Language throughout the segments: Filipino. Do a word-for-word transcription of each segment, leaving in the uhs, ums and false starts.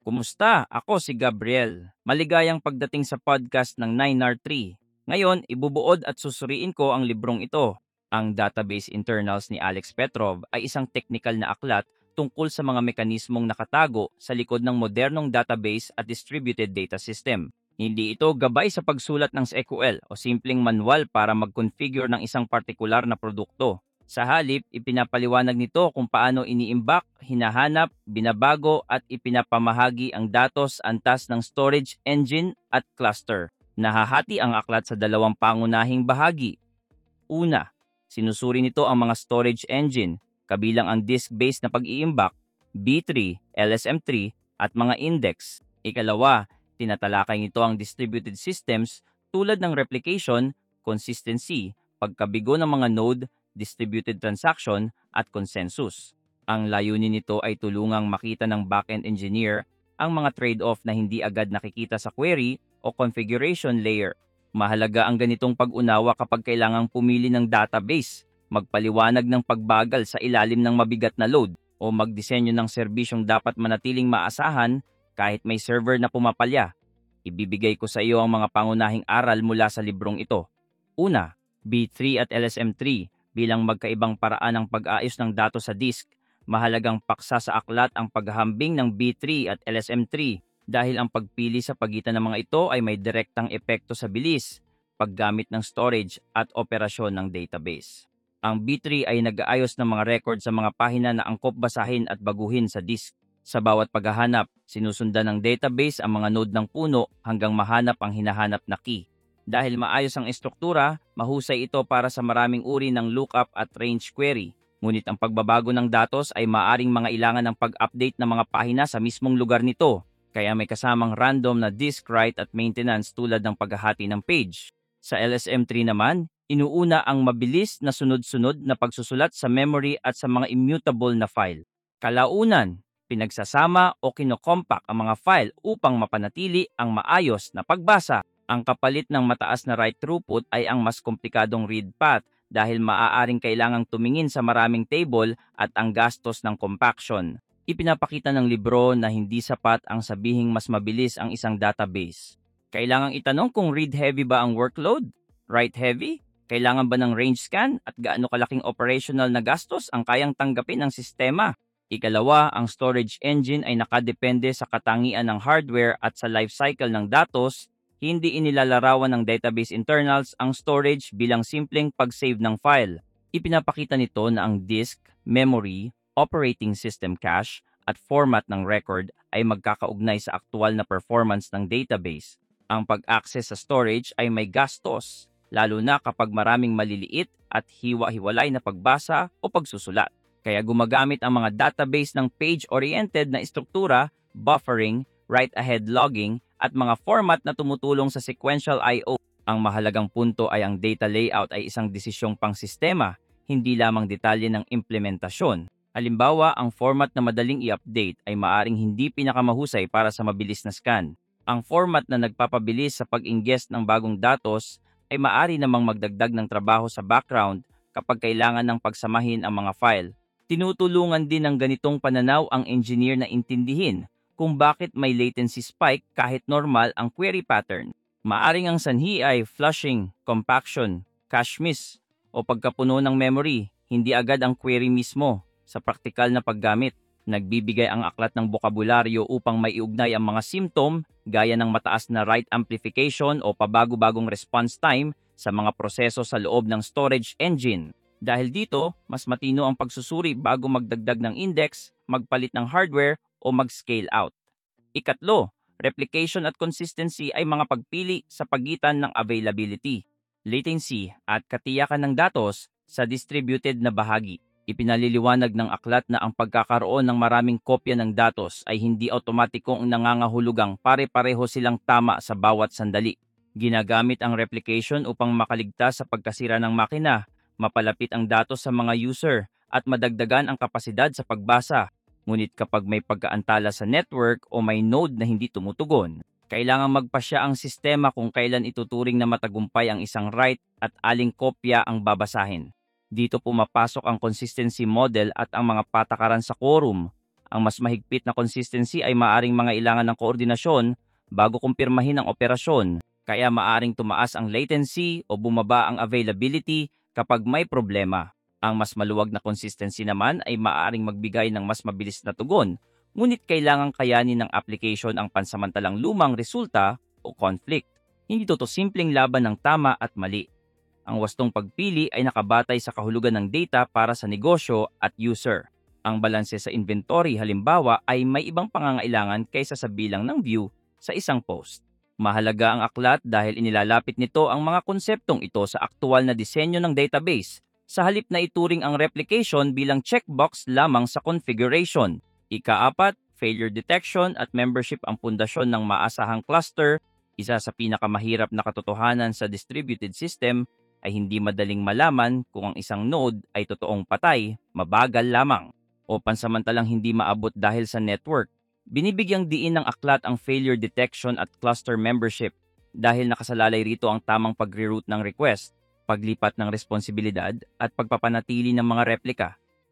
Kumusta? Ako si Gabriel. Maligayang pagdating sa podcast ng nine R three. Ngayon, ibubuod at susuriin ko ang librong ito. Ang Database Internals ni Alex Petrov ay isang teknikal na aklat tungkol sa mga mekanismong nakatago sa likod ng modernong database at distributed data system. Hindi ito gabay sa pagsulat ng S Q L o simpleng manual para mag-configure ng isang partikular na produkto. Sa halip, ipinapaliwanag nito kung paano iniimbak, hinahanap, binabago at ipinapamahagi ang datos antas ng storage engine at cluster. Nahahati ang aklat sa dalawang pangunahing bahagi. Una, sinusuri nito ang mga storage engine, kabilang ang disk-based na pag-iimbak, B three, L S M three, at mga index. Ikalawa, tinatalakay nito ang distributed systems tulad ng replication, consistency, pagkabigo ng mga node, distributed transaction, at consensus. Ang layunin nito ay tulungang makita ng backend engineer ang mga trade-off na hindi agad nakikita sa query o configuration layer. Mahalaga ang ganitong pag-unawa kapag kailangang pumili ng database, magpaliwanag ng pagbagal sa ilalim ng mabigat na load, o magdisenyo ng serbisyong dapat manatiling maasahan kahit may server na pumapalya. Ibibigay ko sa iyo ang mga pangunahing aral mula sa librong ito. Una, B three at L S M three bilang magkaibang paraan ng pag-aayos ng datos sa disk. Mahalagang paksa sa aklat ang paghahambing ng B three at L S M three dahil ang pagpili sa pagitan ng mga ito ay may direktang epekto sa bilis, paggamit ng storage at operasyon ng database. Ang B three ay nag-aayos ng mga record sa mga pahina na angkop basahin at baguhin sa disk. Sa bawat paghahanap, sinusundan ng database ang mga node ng puno hanggang mahanap ang hinahanap na key. Dahil maayos ang estruktura, mahusay ito para sa maraming uri ng lookup at range query. Ngunit ang pagbabago ng datos ay maaring mga ilangan ng pag-update ng mga pahina sa mismong lugar nito. Kaya may kasamang random na disk write at maintenance tulad ng paghahati ng page. Sa L S M three naman, inuuna ang mabilis na sunod-sunod na pagsusulat sa memory at sa mga immutable na file. Kalaunan, pinagsasama o kinokompak ang mga file upang mapanatili ang maayos na pagbasa. Ang kapalit ng mataas na write throughput ay ang mas komplikadong read path dahil maaaring kailangang tumingin sa maraming table at ang gastos ng compaction. Ipinapakita ng libro na hindi sapat ang sabihing mas mabilis ang isang database. Kailangang itanong kung read-heavy ba ang workload? Write-heavy? Kailangan ba ng range scan at gaano kalaking operational na gastos ang kayang tanggapin ng sistema? Ikalawa, ang storage engine ay nakadepende sa katangian ng hardware at sa life cycle ng datos. Hindi inilalarawan ng database internals ang storage bilang simpleng pag-save ng file. Ipinapakita nito na ang disk, memory, operating system cache, at format ng record ay magkakaugnay sa aktual na performance ng database. Ang pag-access sa storage ay may gastos, lalo na kapag maraming maliliit at hiwa-hiwalay na pagbasa o pagsusulat. Kaya gumagamit ang mga database ng page-oriented na istruktura, buffering, write-ahead logging, at mga format na tumutulong sa sequential I O. Ang mahalagang punto ay ang data layout ay isang desisyong pang-sistema, hindi lamang detalye ng implementasyon. Halimbawa, ang format na madaling i-update ay maaring hindi pinakamahusay para sa mabilis na scan. Ang format na nagpapabilis sa pag-ingest ng bagong datos ay maaari namang magdagdag ng trabaho sa background kapag kailangan ng pagsamahin ang mga file. Tinutulungan din ng ganitong pananaw ang engineer na intindihin kung bakit may latency spike kahit normal ang query pattern. Maaring ang sanhi ay flushing, compaction, cache miss, o pagkapuno ng memory, hindi agad ang query mismo. Sa praktikal na paggamit, nagbibigay ang aklat ng bokabularyo upang maiugnay ang mga symptom gaya ng mataas na write amplification o pabago-bagong response time sa mga proseso sa loob ng storage engine. Dahil dito, mas matino ang pagsusuri bago magdagdag ng index, magpalit ng hardware, o mag-scale out. Ikatlo, replication at consistency ay mga pagpili sa pagitan ng availability, latency at katiyakan ng datos sa distributed na bahagi. Ipinaliliwanag ng aklat na ang pagkakaroon ng maraming kopya ng datos ay hindi automatikong nangangahulugang pare-pareho silang tama sa bawat sandali. Ginagamit ang replication upang makaligtas sa pagkasira ng makina, mapalapit ang datos sa mga user, at madagdagan ang kapasidad sa pagbasa. Ngunit kapag may pagkaantala sa network o may node na hindi tumutugon, kailangang magpasya ang sistema kung kailan ituturing na matagumpay ang isang write at aling kopya ang babasahin. Dito pumapasok ang consistency model at ang mga patakaran sa quorum. Ang mas mahigpit na consistency ay maaring mangailangan ng koordinasyon bago kumpirmahin ang operasyon, kaya maaring tumaas ang latency o bumaba ang availability kapag may problema. Ang mas maluwag na consistency naman ay maaring magbigay ng mas mabilis na tugon, ngunit kailangang kayanin ng application ang pansamantalang lumang resulta o conflict. Hindi ito simpleng laban ng tama at mali. Ang wastong pagpili ay nakabatay sa kahulugan ng data para sa negosyo at user. Ang balanse sa inventory halimbawa ay may ibang pangangailangan kaysa sa bilang ng view sa isang post. Mahalaga ang aklat dahil inilalapit nito ang mga konseptong ito sa aktual na disenyo ng database, sa halip na ituring ang replication bilang checkbox lamang sa configuration. Ikaapat, failure detection at membership ang pundasyon ng maasahang cluster. Isa sa pinakamahirap na katotohanan sa distributed system ay hindi madaling malaman kung ang isang node ay totoong patay, mabagal lamang, o pansamantalang hindi maabot dahil sa network. Binibigyang diin ng aklat ang failure detection at cluster membership dahil nakasalalay rito ang tamang pagre-route ng request, paglipat ng responsibilidad at pagpapanatili ng mga replika.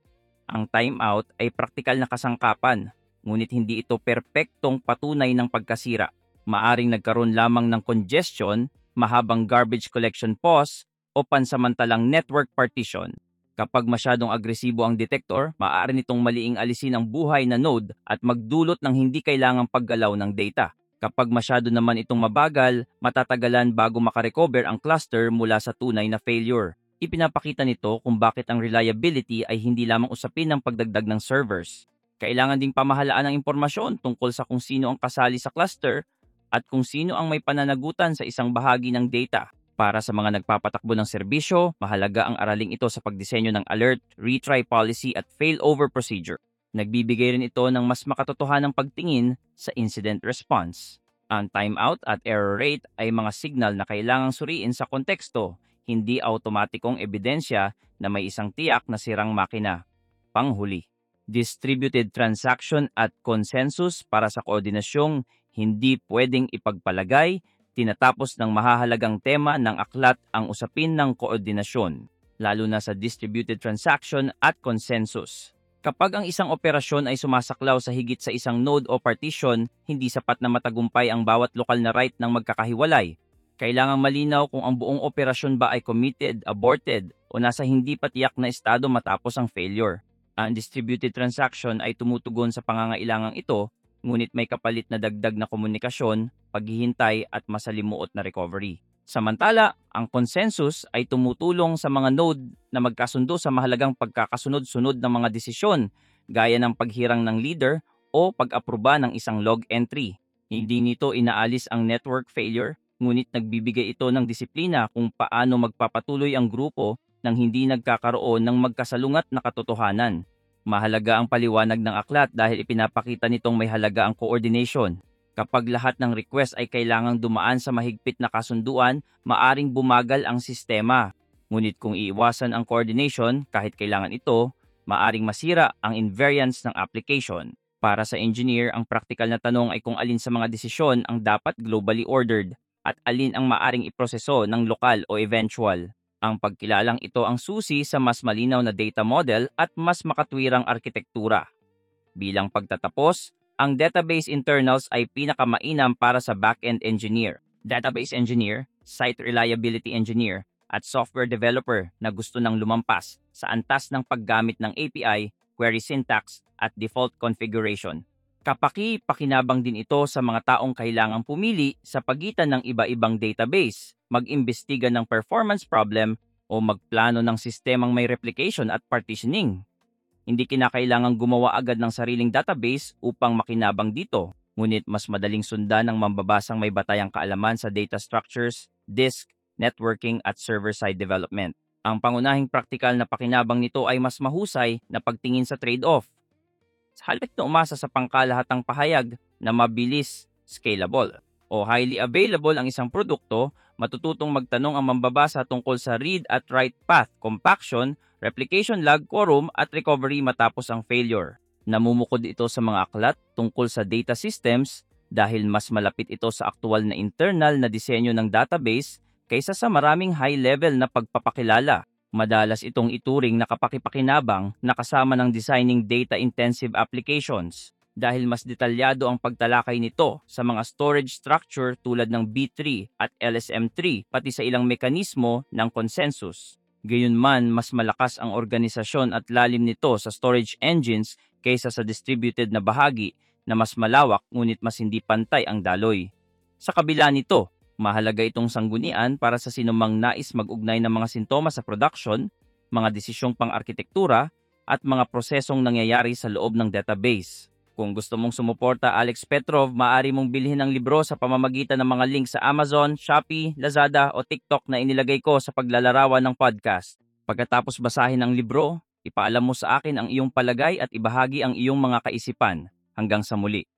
Ang timeout ay praktikal na kasangkapan, ngunit hindi ito perpektong patunay ng pagkasira. Maaring nagkaroon lamang ng congestion, mahabang garbage collection pause, o pansamantalang network partition. Kapag masyadong agresibo ang detector, maaari nitong maliing alisin ang buhay na node at magdulot ng hindi kailangang paggalaw ng data. Kapag masyado naman itong mabagal, matatagalan bago makarecover ang cluster mula sa tunay na failure. Ipinapakita nito kung bakit ang reliability ay hindi lamang usapin ng pagdagdag ng servers. Kailangan ding pamahalaan ng impormasyon tungkol sa kung sino ang kasali sa cluster at kung sino ang may pananagutan sa isang bahagi ng data. Para sa mga nagpapatakbo ng serbisyo, mahalaga ang araling ito sa pagdisenyo ng alert, retry policy at failover procedure. Nagbibigay rin ito ng mas makatotohanang pagtingin sa incident response. Ang timeout at error rate ay mga signal na kailangang suriin sa konteksto, hindi automatikong ebidensya na may isang tiyak na sirang makina. Panghuli, distributed transaction at consensus para sa koordinasyong hindi pwedeng ipagpalagay. Tinatapos ng mahahalagang tema ng aklat ang usapin ng koordinasyon, lalo na sa distributed transaction at consensus. Kapag ang isang operasyon ay sumasaklaw sa higit sa isang node o partition, hindi sapat na matagumpay ang bawat lokal na write ng magkakahiwalay. Kailangang malinaw kung ang buong operasyon ba ay committed, aborted, o nasa hindi patiyak na estado matapos ang failure. Ang distributed transaction ay tumutugon sa pangangailangang ito, ngunit may kapalit na dagdag na komunikasyon, paghihintay at masalimuot na recovery. Samantala, ang consensus ay tumutulong sa mga node na magkasundo sa mahalagang pagkakasunod-sunod ng mga desisyon, gaya ng paghirang ng leader o pag-aproba ng isang log entry. Hindi nito inaalis ang network failure, ngunit nagbibigay ito ng disiplina kung paano magpapatuloy ang grupo nang hindi nagkakaroon ng magkasalungat na katotohanan. Mahalaga ang paliwanag ng aklat dahil ipinapakita nitong may halaga ang coordination. Kapag lahat ng request ay kailangang dumaan sa mahigpit na kasunduan, maaring bumagal ang sistema. Ngunit kung iiwasan ang coordination, kahit kailangan ito, maaring masira ang invariance ng application. Para sa engineer, ang praktikal na tanong ay kung alin sa mga desisyon ang dapat globally ordered at alin ang maaring iproseso ng lokal o eventual. Ang pagkilalang ito ang susi sa mas malinaw na data model at mas makatwirang arkitektura. Bilang pagtatapos, ang database internals ay pinakamainam para sa back-end engineer, database engineer, site reliability engineer, at software developer na gusto ng lumampas sa antas ng paggamit ng A P I, query syntax, at default configuration. Kapaki-pakinabang din ito sa mga taong kailangang pumili sa pagitan ng iba-ibang database, mag-imbestiga ng performance problem, o magplano ng sistemang may replication at partitioning. Hindi kinakailangang gumawa agad ng sariling database upang makinabang dito, ngunit mas madaling sundan ng mambabasang may batayang kaalaman sa data structures, disk, networking at server-side development. Ang pangunahing praktikal na pakinabang nito ay mas mahusay na pagtingin sa trade-off. Sa halip na umasa sa pangkalahatang pahayag na mabilis, scalable, o highly available ang isang produkto, matututong magtanong ang mambabasa tungkol sa read at write path, compaction, replication log, quorum, at recovery matapos ang failure. Namumukod ito sa mga aklat tungkol sa data systems dahil mas malapit ito sa aktual na internal na disenyo ng database kaysa sa maraming high-level na pagpapakilala. Madalas itong ituring na kapakipakinabang na kasama ng designing data-intensive applications dahil mas detalyado ang pagtalakay nito sa mga storage structure tulad ng B three at L S M three pati sa ilang mekanismo ng consensus. Gayunman, mas malakas ang organisasyon at lalim nito sa storage engines kaysa sa distributed na bahagi na mas malawak ngunit mas hindi pantay ang daloy. Sa kabila nito, mahalaga itong sanggunian para sa sinumang nais mag-ugnay ng mga sintomas sa production, mga desisyong pang-arkitektura, at mga prosesong nangyayari sa loob ng database. Kung gusto mong sumuporta Alex Petrov, maaari mong bilhin ang libro sa pamamagitan ng mga link sa Amazon, Shopee, Lazada o TikTok na inilagay ko sa paglalarawan ng podcast. Pagkatapos basahin ang libro, ipaalam mo sa akin ang iyong palagay at ibahagi ang iyong mga kaisipan. Hanggang sa muli.